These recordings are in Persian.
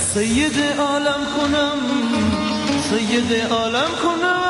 سید عالم کنم، سید عالم کنم.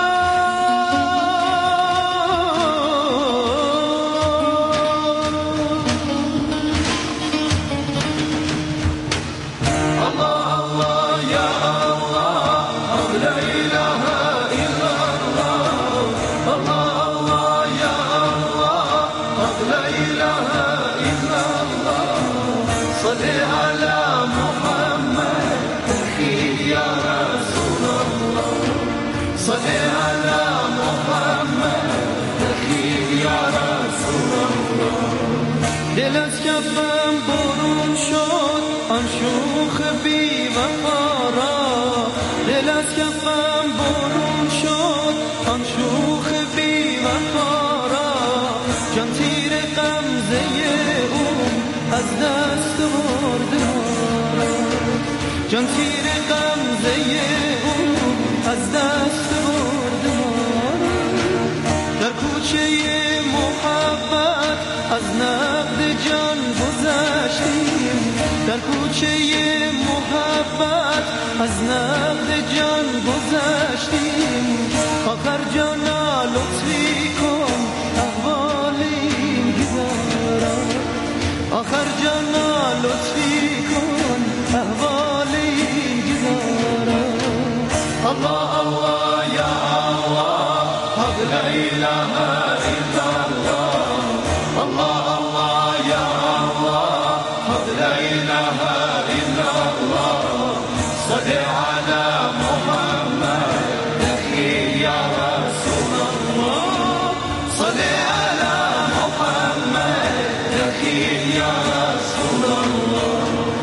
دل از کفم برون شد آن شوخ بی وفا را، دل از کفم برون شد آن شوخ بی وفا را. جان تیر غمزه او از دست برده ما را، جان تیر غمزه او از دست برده ما را. در کوچه محبت از نقد جان گذشتیم، در کوچه محبت از نقد جان گذشتیم. آخر جانا لطفی کن احوال این گذارم، آخر جانا لطفی کن احوال این گذارم. الله الله یا الله حق لا اله الا الله، الله الله یا الله حق لا اله الا الله. صل على محمد اخي یا رسول الله، صل على محمد اخي یا رسول الله.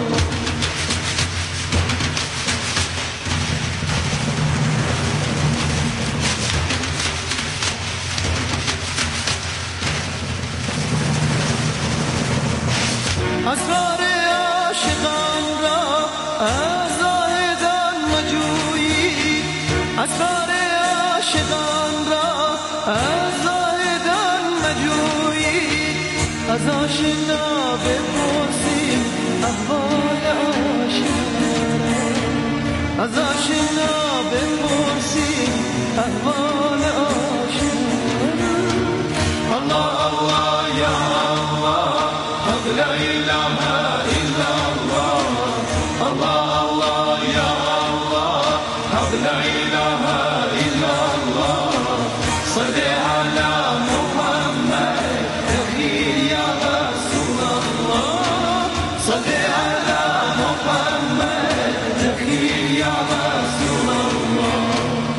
اسرار عاشقان را از زاهدان مجویی، اسرار عاشقان را از زاهدان مجویی. از آشنا بپرسیم احوال عاشقان، از آشنا بپرسیم احوال عاشقان. الله الله یا الله لا اله الا الله، الله الله یا الله حق لا اله الا الله. صل على محمد اخي یا رسول الله، صل على محمد اخي یا رسول الله.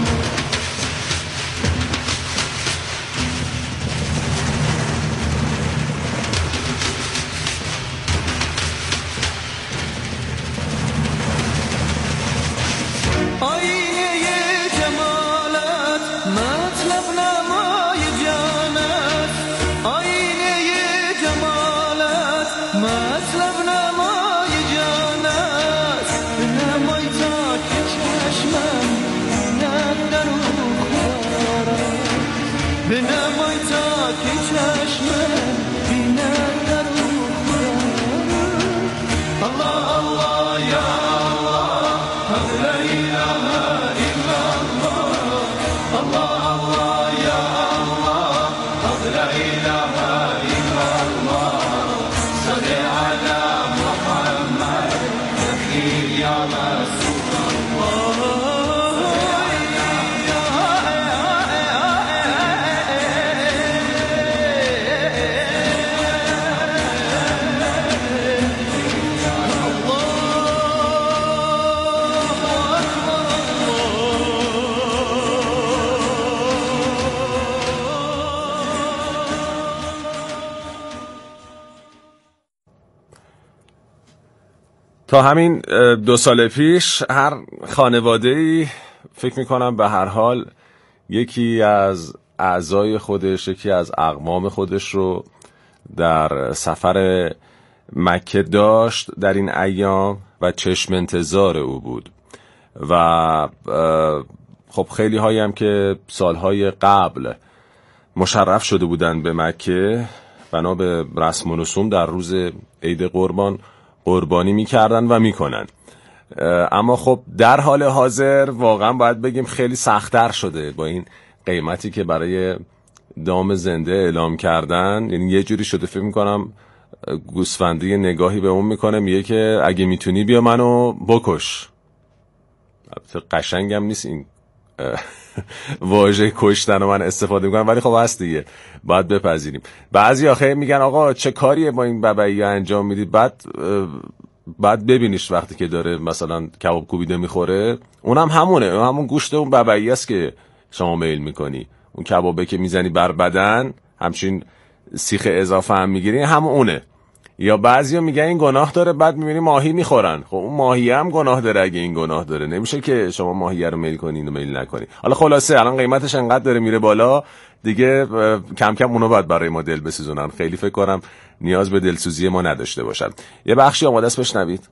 آینه جمالت مطلب نمای جانت، آینه جمالت مطلب نمای جانت. بنمای تا که چشمم بیند در او خارم، بنمای تا که چشمم بیند در او خارم. الله الله یا الله حق لا اله الا الله، الله الله یا الله حق لا اله الا الله. صل على محمد اخي یا رسول الله. تا همین 2 سال پیش هر خانواده‌ای فکر میکنم به هر حال یکی از اعضای خودش، یکی از اقوام خودش رو در سفر مکه داشت در این ایام و چشم انتظار او بود. و خب خیلی هایی هم که سالهای قبل مشرف شده بودن به مکه بنا به رسم و رسوم در روز عید قربان قربانی میکردن و میکنن. اما خب در حال حاضر واقعا باید بگیم خیلی سخت‌تر شده با این قیمتی که برای دام زنده اعلام کردن. یعنی یه جوری شده فکر میکنم گوسفندی نگاهی به اون میکنه میگه که اگه میتونی بیا منو بکش. قشنگم نیست این واژه کشتن رو من استفاده میکنم، ولی خب هست دیگه، باید بپذیریم. بعضی آخه میگن آقا چه کاریه با این ببعی انجام میدید، بعد ببینیش وقتی که داره مثلا کباب کوبیده میخوره، اونم همونه، همون گوشت اون ببعی است که شما میل میکنی. اون کبابه که میزنی بر بدن همچین سیخ اضافه هم میگیری، همون اونه. یا بعضیا میگن این گناه داره، بعد میبینی ماهی میخورن. خب اون ماهی هم گناه داره. اگه این گناه داره نمیشه که شما ماهی رو میل کنین و میل نکنین. حالا خلاصه الان قیمتش انقدر داره میره بالا دیگه، کم کم اونو باید برای ما دل بسوزونن. خیلی فکر کنم نیاز به دلسوزی ما نداشته باشن. یه بخشی آماده است بشنوید.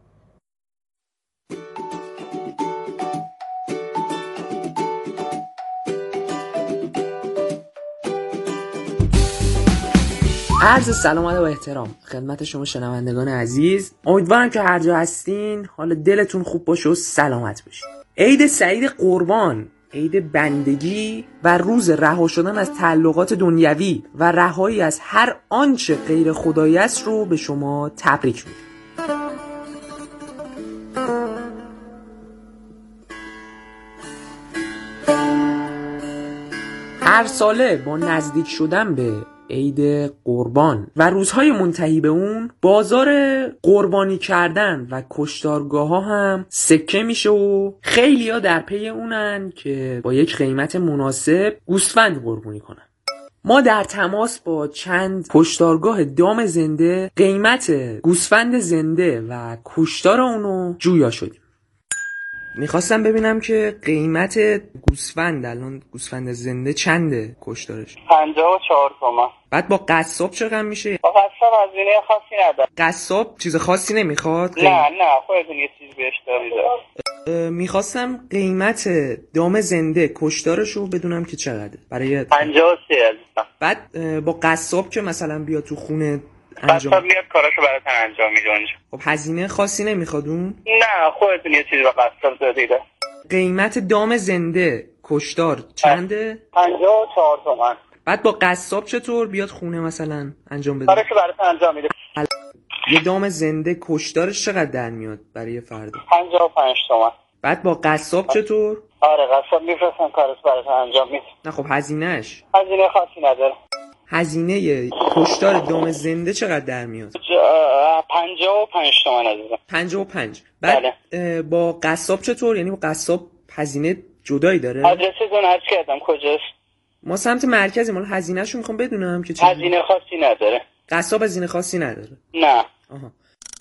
عرض سلام و احترام خدمت شما شنوندگان عزیز. امیدوارم که هر جا هستین حال دلتون خوب باشه و سلامت باشین. عید سعید قربان، عید بندگی و روز رها شدن از تعلقات دنیوی و رهایی از هر آنچه غیر خدایی است رو به شما تبریک میگم. هر ساله با نزدیک شدن به عید قربان و روزهای منتهی به اون، بازار قربانی کردن و کشتارگاه ها هم سکه میشه و خیلی ها در پی اونن که با یک قیمت مناسب گوسفند قربانی کنن. ما در تماس با چند کشتارگاه دام زنده قیمت گوسفند زنده و کشتار اونو جویا شدیم. میخواستم ببینم که قیمت گوسفند الان گوسفند زنده چنده کشتارش؟ 54 تومن. بعد با قصاب چقدر میشه؟ با قصاب هزینه خاصی نداره. قصاب چیز خاصی نمیخواد؟ نه خودتون یه چیز بهش دارید. میخواستم قیمت دام زنده کشتارشو بدونم که چقدره برای 53 عزیزم. بعد با قصاب که مثلا بیا تو خونه انجام قصاب میاد کاراشو براتون انجام میده اونجا. خب هزینه خاصی نمیخواد اون؟ نه خودتون یه چیزی با قصاب دارید. قیمت دام زنده کشتار چنده؟ 54 تومن. بعد با قصاب چطور بیاد خونه مثلا انجام بده؟ کاراشو براتون انجام میده. یه دام زنده کشتارش چقدر در میاد برای فردا؟ 55 تومن. بعد با قصاب چطور؟ آره قصاب میفرستم کاراشو براتون انجام میده. نه خب هزینهش هزینه خاصی نداره. هزینه کشتار دام زنده چقدر در میاد؟ 55 تومن عزیزم. 55. بعد بله. با قصاب چطور؟ یعنی با قصاب هزینه جدایی داره؟ آدرستون عرض کردم کجاست؟ ما سمت مرکزیم، حالا هزینه‌شو میخوام بدونم که چه. هزینه خاصی نداره. قصاب هزینه خاصی نداره. نه. آها.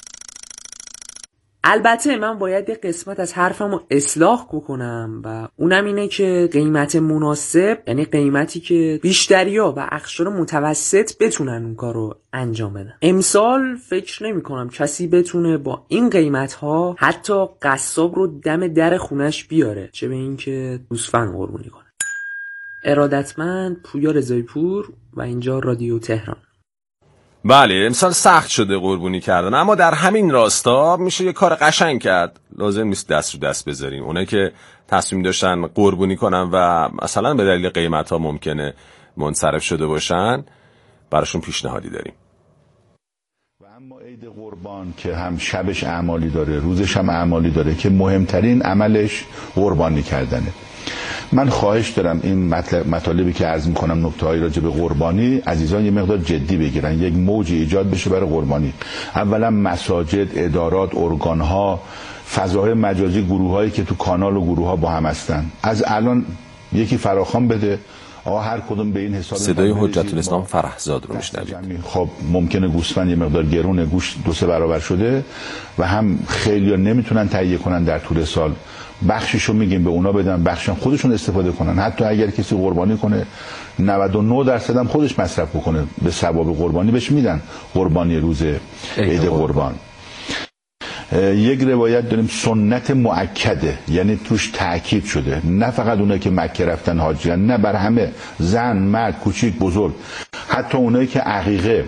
البته من باید یه قسمت از حرفمو اصلاح بکنم و اونم اینه که قیمت مناسب یعنی قیمتی که بیشتریا و اقشار متوسط بتونن اون کارو انجام بدن. امسال فکر نمی کنم کسی بتونه با این قیمت ها حتی قصاب رو دم در خونش بیاره، چه به این که گوسفند قربانی کنه. ارادتمند پویا رضایی پور و اینجا رادیو تهران. بله امسال سخت شده قربونی کردن، اما در همین راستا میشه یه کار قشنگ کرد. لازم نیست دست رو دست بذاریم. اونایی که تصمیم داشتن قربونی کنن و مثلا به دلیل قیمت ها ممکنه منصرف شده باشن، براشون پیشنهادی داریم. و اما عید قربان که هم شبش اعمالی داره روزش هم اعمالی داره که مهمترین عملش قربانی کردنه. من خواهش دارم این مطالبی که عرض میکنم نکته‌هایی راجع به قربانی عزیزان یه مقدار جدی بگیرن، یک موج ایجاد بشه برای قربانی. اولا مساجد، ادارات، ارگان‌ها، فضاهای مجازی، گروه‌هایی که تو کانال و گروه‌ها با هم هستن، از الان یکی فراخوان بده آقا هر کدوم به این حساب. صدای حجت الاسلام فرحزاد رو میشنوید. خب ممکنه گوسفند یه مقدار گرونه، گوشت 2-3 برابر شده و هم خیلی‌ها نمیتونن تهیه کنن در طول سال. بخشیشو میگیم به اونا بدن، بخشم خودشون استفاده کنن. حتی اگر کسی قربانی کنه 99% هم خودش مصرف بکنه، به ثواب قربانی بهش میدن. قربانی روز عید قربان. یک روایت داریم سنت مؤکده، یعنی توش تأکید شده، نه فقط اونایی که مکه رفتن حاجیان، نه بر همه، زن، مرد، کوچیک، بزرگ، حتی اونایی که عقیقه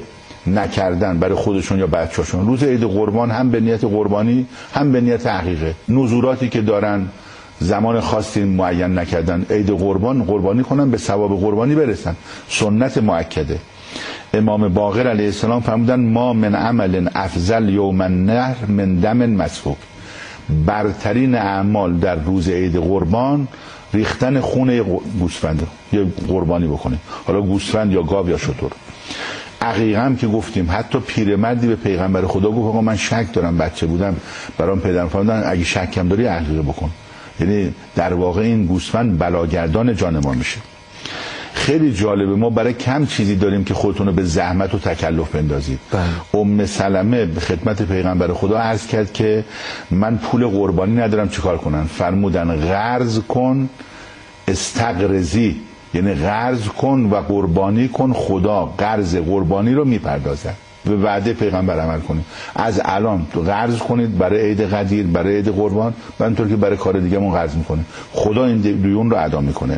نکردن برای خودشون یا بچه‌شون. روز عید قربان هم به نیت قربانی هم به نیت عقیقه. نذوراتی که دارن زمان خاصی معین نکردن، عید قربانی کنن، به ثواب قربانی برسن. سنت مؤکده. امام باقر علیه السلام فرمودن ما من عمل افضل یوم النحر من دم مسفوک. برترین اعمال در روز عید قربان ریختن خون گوسفند، یا قربانی بکنه، حالا گوسفند یا گاو یا شتر. عقیقه هم که گفتیم، حتی پیرمردی به پیغمبر خدا گفت آقا من شک دارم، بچه بودم برام پدرم فرمودن اگه شکم داری عقیقه بکن. یعنی در واقع این گوسفند بلاگردان جان ما میشه. خیلی جالبه، ما برای کم چیزی داریم که خودتون رو به زحمت و تکلف بندازید. ام سلمه به خدمت پیغمبر خدا عرض کرد که من پول قربانی ندارم چیکار کنن؟ فرمودن قرض کن استقرضی، یعنی قرض کن و قربانی کن، خدا قرض قربانی رو میپردازه. به وعده پیغمبر عمل کنید. از الان تو قرض کنید برای عید قدیر، برای عید قربان، همونطور که برای کار دیگه مون قرض میکنه، خدا این دیون رو ادا میکنه.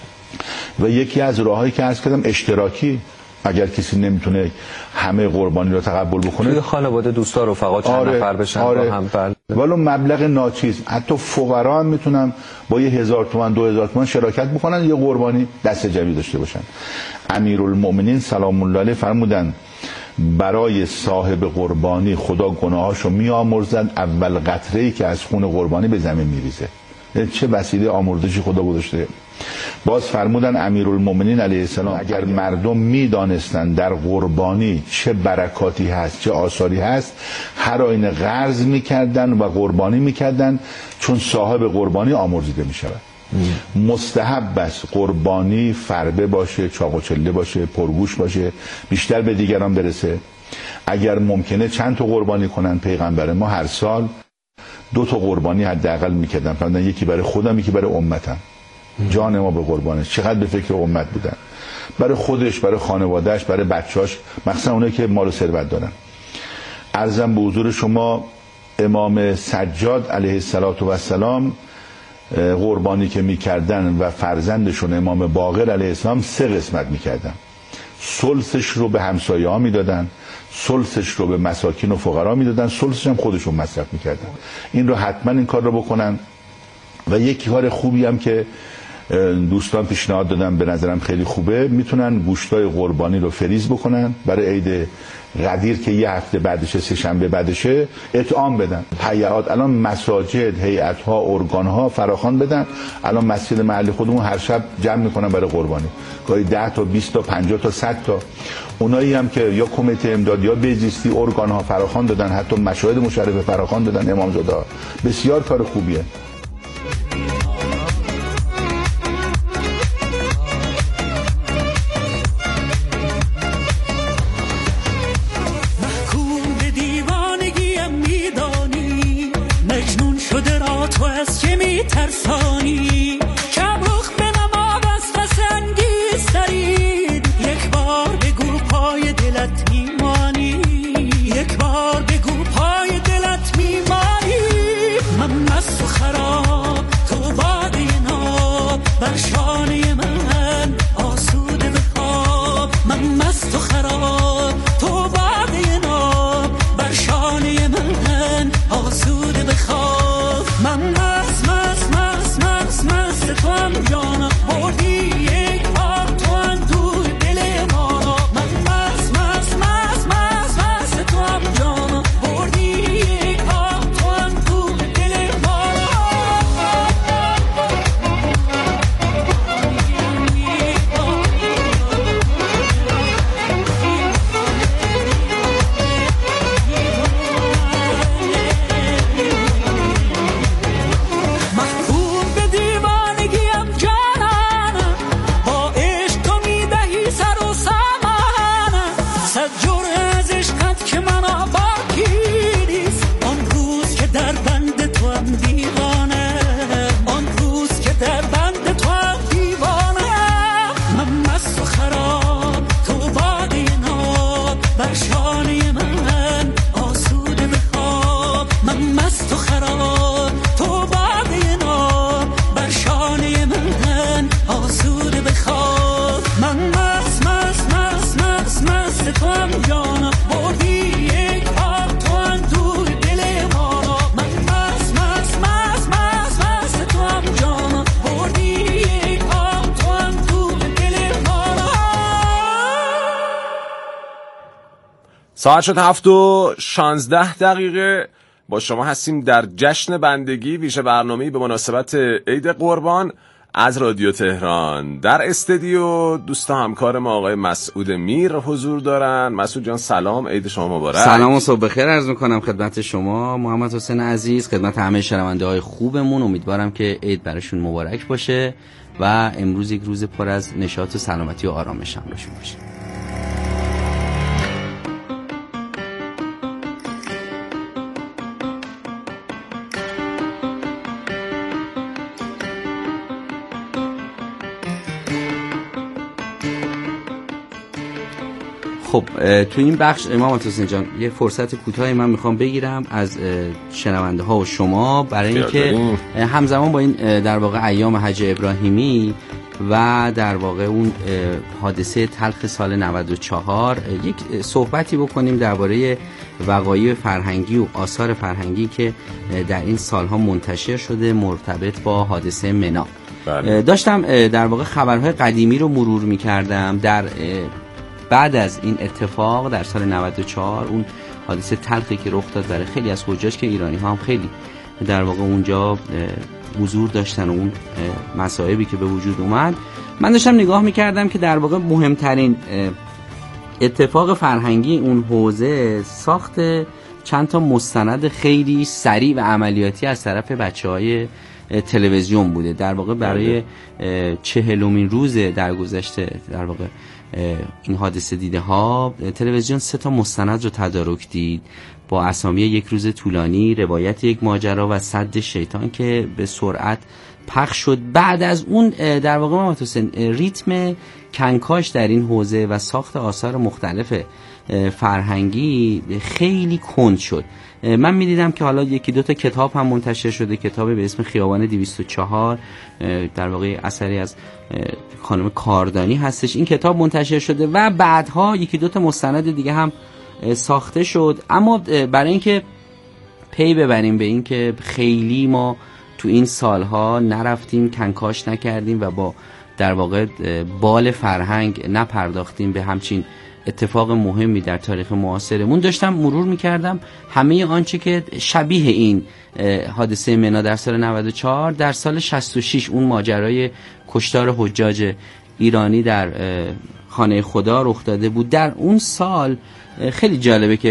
و یکی از راهایی که عرض کردم اشتراکی، اگر کسی نمیتونه همه قربانی رو تقبل بکنه، توی خانواده دوستا رفقا چند نفر بشن با هم، ولو مبلغ ناچیز، حتی فقرا هم میتونن با 1000 تومان 2000 تومان شراکت بکنن، یه قربانی دست جمعی داشته باشن. امیرالمؤمنین سلام الله علیه فرمودن برای صاحب قربانی خدا گناهاشو میآمرزد، اول قطره‌ای که از خون قربانی به زمین میریزه. چه وسیله آمرزشی خدا گذاشته. باز فرمودن امیرالمؤمنین علیه السلام اگر مردم میدانستند در قربانی چه برکاتی هست، چه آثاری هست، هر آینه قرض میکردن و قربانی میکردن، چون صاحب قربانی آمرزیده میشود. مستحب است قربانی فربه باشه، چاق و چله باشه، پرگوش باشه، بیشتر به دیگران برسه. اگر ممکنه چند تا قربانی کنن. پیغمبر ما هر سال 2 تا قربانی حداقل میکردن، فرمودن یکی برای خودم یکی برای امتم. جان ما به قربانش. چقدر به فکر امت بودن، برای خودش، برای خانوادهش، برای بچه‌اش، مخصوصا اونایی که مال و ثروت دارن. عرضم به حضور شما امام سجاد علیه السلام قربانی که میکردن و فرزندشون امام باقر علیه السلام 3 قسمت میکردن. ثلثش رو به همسایه ها میدادن، ثلثش رو به مساکین و فقرا میدادن، ثلثش هم خودشون مصرف میکردن. این رو حتما این کار رو بکنن. و یک کار خوبی هم که دوستان پیشنهاد دادن به نظرم خیلی خوبه، میتونن گوشتای قربانی رو فریز بکنن برای عید قدیر که یه هفته بعدشه، 3 شنبه بعدشه، اطعام بدن. هیئات الان مساجد، هیئت‌ها، ارگان‌ها فراخوان بدن. الان مسجد محلی خودمون هر شب جمع میکنن برای قربانی، گاهی 10 تا 20 تا 50 تا 100 تا. اونایی هم که یا کمیته امداد یا بهزیستی ارگان‌ها فراخوان دادن، حتی مشاهد مشرفه فراخوان دادن، امامزاده، بسیار کار خوبیه. ترسانی کبوخ به نماد از پسنگیز دارید، یک بار بگو پای دلت میمانی، یک بار بگو پای دلت میمانی. من مست و خراب تو باده ناب، بر شانه من آسوده به خواب. من مست و خراب تو باده ناب، بر شانه من آسوده به خواب. من مست ساعت شد 7:16 با شما هستیم در جشن بندگی، ویژه برنامه‌ای به مناسبت عید قربان از رادیو تهران. در استودیو دوست و همکار ما آقای مسعود میر حضور دارن. مسعود جان سلام، عید شما مبارک. سلام و صبح بخیر عرض می‌کنم خدمت شما محمد حسین عزیز، خدمت همه شنونده‌های خوبمون. امیدوارم که عید براشون مبارک باشه و امروز یک روز پر از نشاط و سلامتی و آرامش هم براشون باشه. خب تو این بخش محمد حسین جان یه فرصت کوتاهی من میخوام بگیرم از شنونده ها و شما برای اینکه همزمان با این در واقع ایام حج ابراهیمی و در واقع اون حادثه تلخ سال 94 یک صحبتی بکنیم درباره وقایع فرهنگی و آثار فرهنگی که در این سالها منتشر شده مرتبط با حادثه منا. داشتم در واقع خبرهای قدیمی رو مرور میکردم. در بعد از این اتفاق در سال 94 اون حادثه تلخی که رخ داد برای خیلی از حجاج که ایرانی ها هم خیلی در واقع اونجا حضور داشتن و اون مصائبی که به وجود اومد، من داشتم نگاه میکردم که در واقع مهمترین اتفاق فرهنگی اون حوزه ساخت چند تا مستند خیلی سریع و عملیاتی از طرف بچهای تلویزیون بوده. در واقع برای 40مین روز در گذشته در واقع این حادثه دیده ها تلویزیون 3 تا مستند رو تدارک دید با اسامی یک روز طولانی، روایت یک ماجرا و سد شیطان که به سرعت پخش شد. بعد از اون در واقع محمد حسین ریتم کنکاش در این حوزه و ساخت آثار مختلف فرهنگی خیلی کند شد. من می‌دیدم که حالا یکی دو تا کتاب هم منتشر شده، کتابی به اسم خیابان 204 در واقع اثری از خانم کاردانی هستش، این کتاب منتشر شده و بعدها یکی دو تا مستند دیگه هم ساخته شد. اما برای اینکه پی ببریم به این که خیلی ما تو این سالها نرفتیم کنکاش نکردیم و با در واقع بال فرهنگ نپرداختیم به همچین اتفاق مهمی در تاریخ معاصرمون، داشتم مرور میکردم همه آنچه که شبیه این حادثه منا در سال 94 در سال 66 اون ماجرای کشتار حجاج ایرانی در خانه خدا رخ داده بود. در اون سال خیلی جالبه که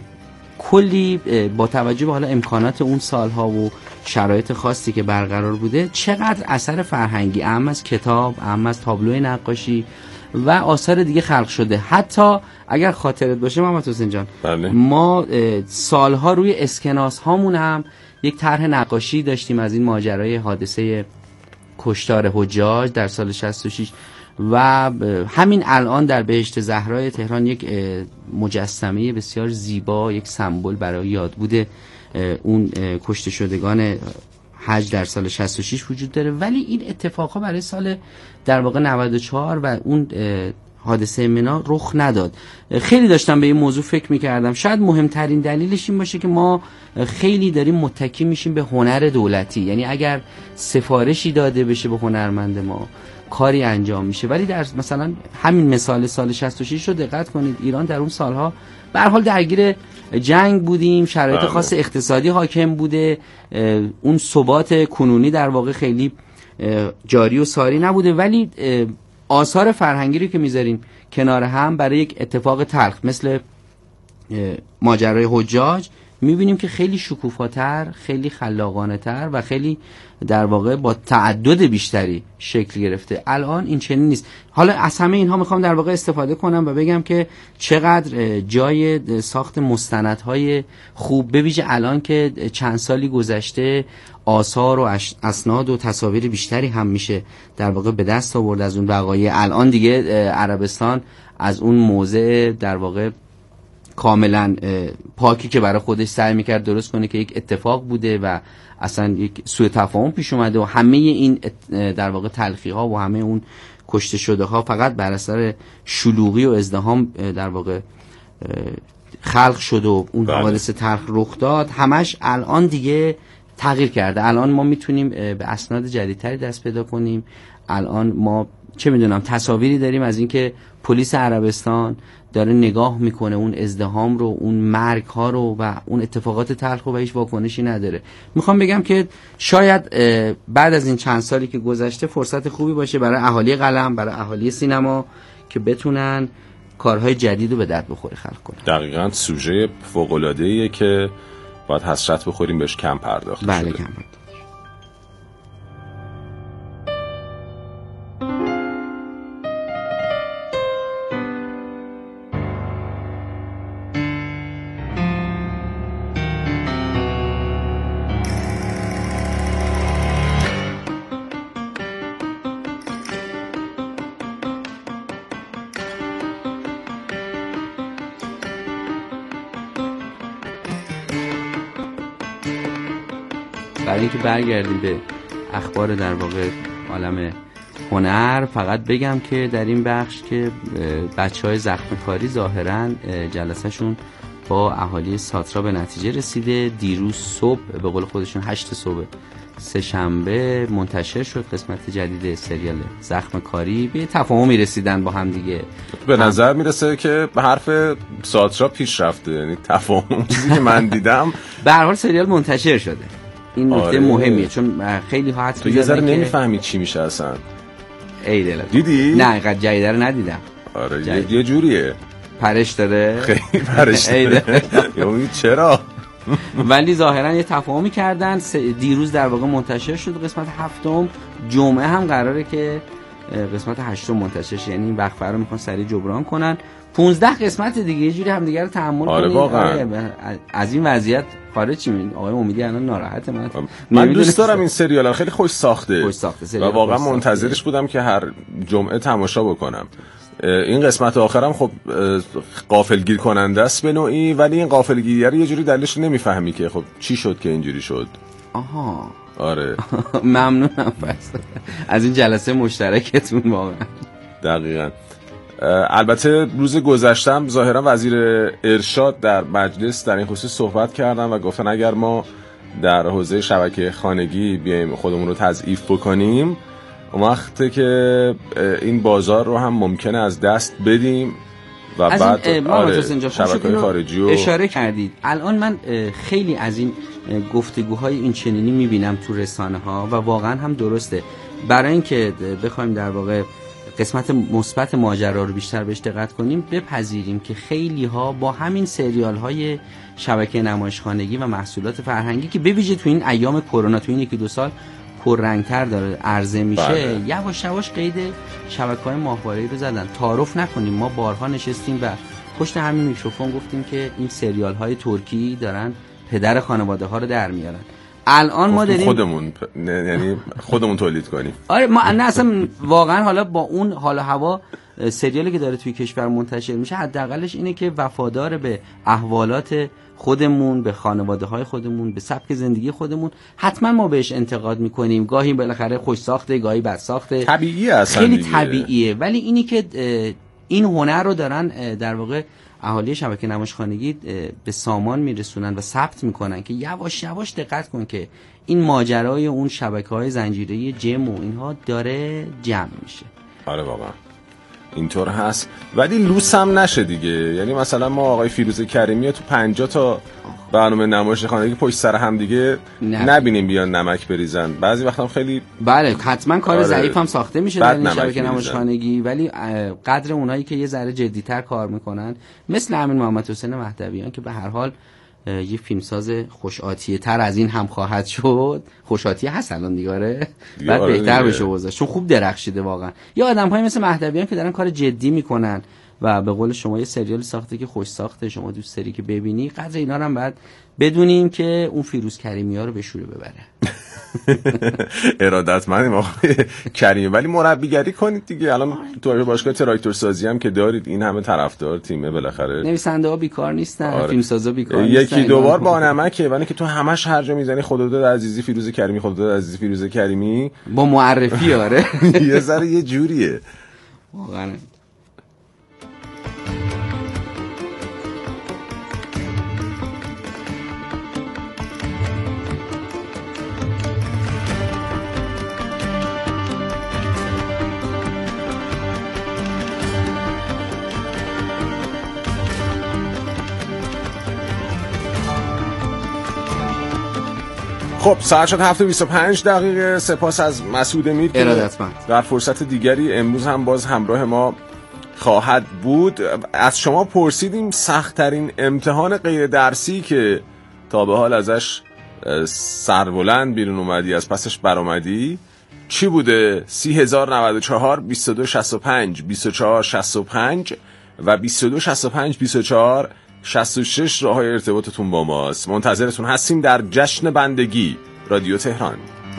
کلی با توجه به حالا امکانات اون سالها و شرایط خاصی که برقرار بوده چقدر اثر فرهنگی اهم از کتاب، اهم از تابلوی نقاشی و آثار دیگه خلق شده. حتی اگر خاطرت باشه محمد حسین جان ما سالها روی اسکناس هامون هم یک طرح نقاشی داشتیم از این ماجرای حادثه کشتار حجاج در سال 66 و همین الان در بهشت زهرای تهران یک مجسمه بسیار زیبا، یک سمبل برای یادبود اون کشته شدگان حج در سال 66 وجود داره. ولی این اتفاقها برای سال در واقع 94 و اون حادثه منا رخ نداد. خیلی داشتم به این موضوع فکر میکردم. شاید مهمترین دلیلش این باشه که ما خیلی داریم متکی میشیم به هنر دولتی، یعنی اگر سفارشی داده بشه به هنرمند ما کاری انجام میشه. ولی در مثلا همین مثال سال 66 رو دقت کنید، ایران در اون سالها به هر حال درگیر جنگ بودیم، شرایط خاص اقتصادی حاکم بوده، اون ثبات کنونی در واقع خیلی جاری و ساری نبوده، ولی آثار فرهنگی رو که میذاریم کنار هم برای یک اتفاق تلخ مثل ماجرای حجاج میبینیم که خیلی شکوفاتر، خیلی خلاقانه تر و خیلی در واقع با تعدد بیشتری شکل گرفته. الان این چنین نیست. حالا از همه اینها میخوام در واقع استفاده کنم و بگم که چقدر جای ساخت مستندهای خوب به ویژه الان که چند سالی گذشته آثار و اسناد و تصاویر بیشتری هم میشه در واقع به دست آورد از اون وقایع. الان دیگه عربستان از اون موضع در واقع کاملا پاکی که برای خودش سعی میکرد درست کنه که یک اتفاق بوده و اصلا یک سوء تفاهم پیش اومده و همه این در واقع تلخی ها و همه اون کشته شده ها فقط بر اثر شلوغی و ازدحام در واقع خلق شد و اون حوادث تلخ رخ داد، همش الان دیگه تغییر کرده. الان ما میتونیم به اسناد جدیدتری دست پیدا کنیم. الان ما چه میدونم تصاویری داریم از اینکه پلیس عربستان داره نگاه میکنه اون ازدحام رو، اون مرگ ها رو و اون اتفاقات تلخ رو و هیچ واکنشی نداره. میخوام بگم که شاید بعد از این چند سالی که گذشته فرصت خوبی باشه برای اهالی قلم، برای اهالی سینما که بتونن کارهای جدید رو به درد بخوره خلق کنن. دقیقاً سوژه فوق‌العاده‌ایه که باید حسرت بخوریم بهش کم پرداخته شده. بله کم پرداخته. برای اینکه برگردیم به اخبار در واقع عالم هنر، فقط بگم که در این بخش که بچهای زخمکاری ظاهراً جلسهشون با اهالی ساترا به نتیجه رسیده. دیروز صبح به قول خودشون 8 صبح سه‌شنبه منتشر شد قسمت جدید سریال زخمکاری. به تفاهمی رسیدن با هم دیگه. به نظر میرسه که به حرف ساترا پیش رفته، یعنی تفاهم چیزی که من دیدم به هر حال سریال منتشر شده. این نکته مهمیه چون خیلی ها حدس تو یه ذره نمیفهمی چی میشه اصلا. ای دلم دیدی؟ نه اینقدر جدیده رو ندیدم. آره یه جوریه پرش داره خیلی پرش داره یعنی چرا؟ ولی ظاهرا یه تفاهمی کردن. دیروز در واقع منتشر شد قسمت 7م. جمعه هم قراره که قسمت 8م منتشر شه، یعنی این وقفه رو میخوان سریع جبران کنن. 15 قسمت دیگه یه جوری هم دیگه رو تحمل کنید. واقعا از این وضعیت خارج چی می‌بینید؟ آقای امیدی الان ناراحته. من دوست دارم این سریال خیلی خوش ساخته و واقعا منتظرش بودم که هر جمعه تماشا بکنم. این قسمت آخرم خب غافلگیر کننده است به نوعی، ولی این غافلگیری رو یه جوری دلیلش نمیفهمی که خب چی شد که اینجوری شد. آها آره ممنونم پس از این جلسه مشترکتون. واقعا دقیقاً. البته روز گذشتم ظاهرا وزیر ارشاد در مجلس در این خصوص صحبت کردن و گفتن اگر ما در حوزه شبکه خانگی بیایم خودمون رو تضعیف بکنیم، اون وقته که این بازار رو هم ممکنه از دست بدیم و بعد شبکه‌های خارجی رو اشاره کردید. الان من خیلی از این گفتگوهای این چنینی میبینم تو رسانه ها و واقعا هم درسته. برای اینکه بخوایم در واقع قسمت مثبت ماجرا رو بیشتر بهش دقت کنیم، بپذیریم که خیلی ها با همین سریال های شبکه نمایشخانگی و محصولات فرهنگی که بویژه تو این ایام کرونا تو این 1-2 سال پررنگتر داره عرضه میشه، یواش یواش قید شبکه‌های ماهواره‌ای رو زدن. تعارف نکنیم، ما بارها نشستیم و پشت همین میکروفون گفتیم که این سریال های ترکی دارن پدر خانواده ها رو در میارن. الان ما داریم یعنی خودمون تولید کنیم. آره ما نه اصلا واقعا حالا با اون حال و هوا سریالی که داره توی کشور منتشر میشه، حداقلش اینه که وفادار به احوالات خودمون، به خانواده های خودمون، به سبک زندگی خودمون. حتما ما بهش انتقاد میکنیم، گاهی بالاخره خوش ساخته، گاهی بد ساخته، طبیعیه اصلا خیلی دیگه. طبیعیه. ولی اینی که این هنر رو دارن در واقع اهالی شبکه نمایشخانگی به سامان میرسونن و ثبت میکنن که یواش یواش دقت کن که این ماجرای اون شبکه‌های زنجیره‌ای جم و اینها داره جمع میشه. آره واقعا اینطور هست، ولی لوس هم نشه دیگه. یعنی مثلا ما آقای فیروز کریمی تو 50 تا برنامه نمایشخانگی پشت سر هم دیگه نبینیم بیان نمک بریزن. بعضی وقتا هم خیلی بله حتما کار ضعیف هم ساخته میشه در این شبکه نمایشخانگی، ولی قدر اونایی که یه ذره جدی‌تر کار میکنن مثل همین محمد حسین مهدویان که به هر حال یه فیلمساز خوش‌آتیه تر از این هم خواهد شد. خوش‌آتیه هست الان دیگاره، بعد بهتر بشه وضعش چون خوب درخشیده واقعا. یا آدم‌های مثل مهدویان که دارن کار جدی میکنن و به قول شما یه سریال ساخته که خوش ساخته، شما دوست داری که ببینی. قدر اینا رو هم باید بدونیم که اون فیروز کریمی‌ها رو به شوره ببره. ارادتمندیم آقای کریمی، ولی مربیگری کنید دیگه. الان تو باشگاه تراکتور سازی هم که دارید این همه طرفدار تیمه، بالاخره نویسنده‌ها بیکار نیستن، فیلمسازا بیکار نیستن. یکی دو بار با نمکه، ولی که تو همش هر جا میزنی خداداد عزیزی فیروز کریمی، خداداد عزیزی فیروز کریمی با معرفی. آره یه ذره یه جوریه واقعا. خب ساعت شد 7:25. سپاس از مسعود امید در فرصت دیگری امروز هم باز همراه ما خواهد بود. از شما پرسیدیم سخت‌ترین امتحان غیر درسی که تا به حال ازش سربلند بیرون اومدی، از پسش برآمدی، چی بوده؟ 30,094 2265 2465 و 2265 24 66 راه‌های ارتباطتون با ماست. منتظرتون هستیم در جشن بندگی رادیو تهران.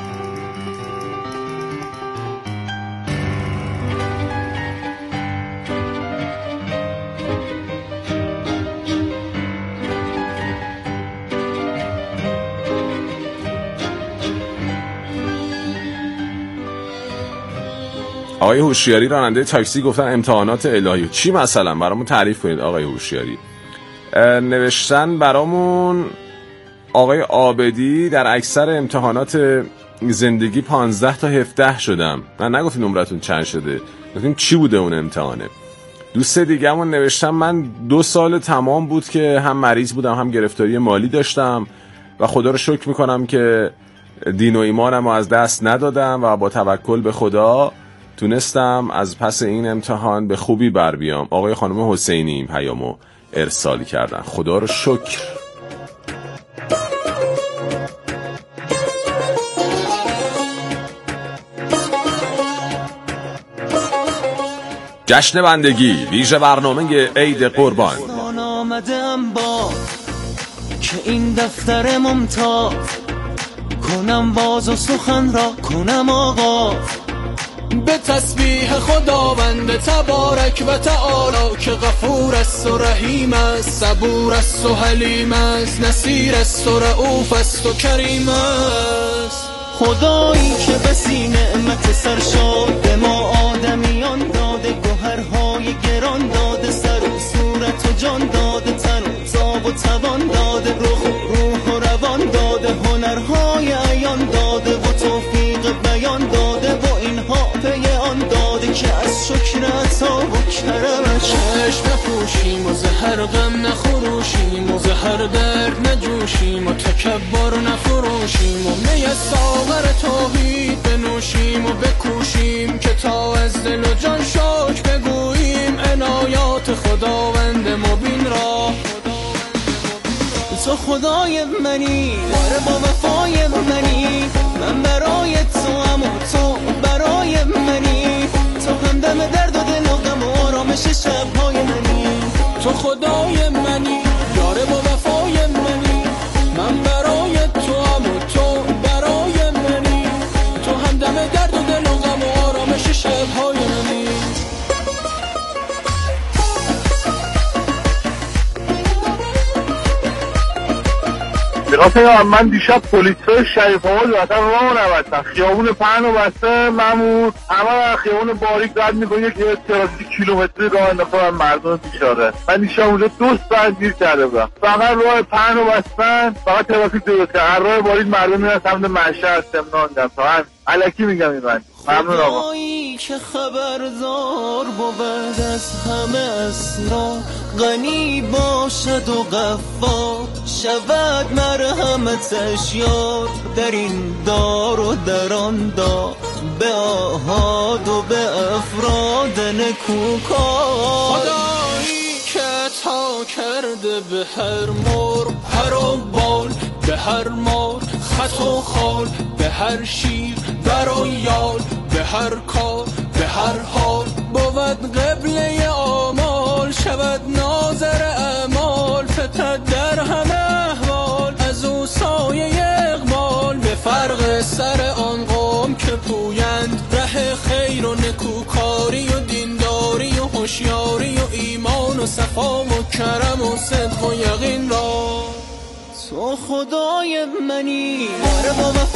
آقای هوشیاری راننده تاکسی گفتن امتحانات الهی. چی مثلا؟ برامون تعریف کنید آقای هوشیاری. نوشتن برامون آقای عابدی در اکثر امتحانات زندگی 15 تا 17 شدم. من نگفتیم نمرتون چند شده، گفتیم چی بوده اون امتحانه. دوست دیگه‌مون نوشتن من 2 سال تمام بود که هم مریض بودم هم گرفتاری مالی داشتم و خدا رو شکر میکنم که دین و ایمانم رو از دست ندادم و با توکل به خدا تونستم از پس این امتحان به خوبی بر بیام. آقای خانم حسینی این پیامو ارسال کردن. خدا رو شکر. جشن بندگی ویژه برنامه عید قربان. آمدم با که این دفتر ممتاز کنم باز و سخن را کنم آغاز به تسبیح خداوند تبارک و تعالی که غفور است و رحیم است، صبور است و حلیم است، نصیر است و رؤوف است و کریم است. خدایی که بسی نعمت سرشار به ما آدمیان داده، گوهرهای گران داده، سر و صورت و جان داده، تن و تاب و توان داده، روح و روان داده، هنرهای عیان داده و توفیق بیان داده و اینها پی آن داده که از شکر عطا و کرمش چشم نپوشیم و زهر غم نخروشیم و زهر درد نجوشیم و تکبر نفروشیم و می ساغر توحید بنوشیم و بکوشیم که تا از دل و جان شکر بگوییم عنایات خداوند مبین را. تو خدای منی، باره با وفای منی، من برای تو هم و تو برای منی، تو همدم درد و دل و غم و آرامش شبهای منی. تو خدای منی، یاره با وفای منی، من برای تو هم و تو برای منی، تو همدم درد و دل و غم و آرامش شبهای منی. من دیشب پلیسای شریف آباد وطن راه نبستن، خیابون پهن و بسته ممنون، همه خیابون باریک رد میکنه، یک ترافیک کیلومتری راه انداختن مردم بیچاره. من دیشب اونجا 2 ساعت گیر کرده بودم، فقط راه پهن و بستن، فقط ترافیک درست کردن، هر راه باریک مردم میرن سمت مشهد سمنان جمع تا هم الکی میگم این من. ممنون آقا. خدایی که خبردار بود از همه اسرار، غنی باشد و غفار شود مرحمتش یار، در این دار و در آن دار به آحاد و به افراد نکوکار. خدایی که عطا کرده به هر مرغ پر و بال، به هر مار خط و خال، به هر شیر بر و یال، به هر کار به هر حال بود قبله آمال، شود ناظر اعمال فتد در همه احوال، از او سایه اقبال به فرق سر آن قوم که پویند ره خیر و نکوکاری و دینداری و هوشیاری و ایمان و صفا و کرم و صدق و یقین را. تو خدای منی، باره با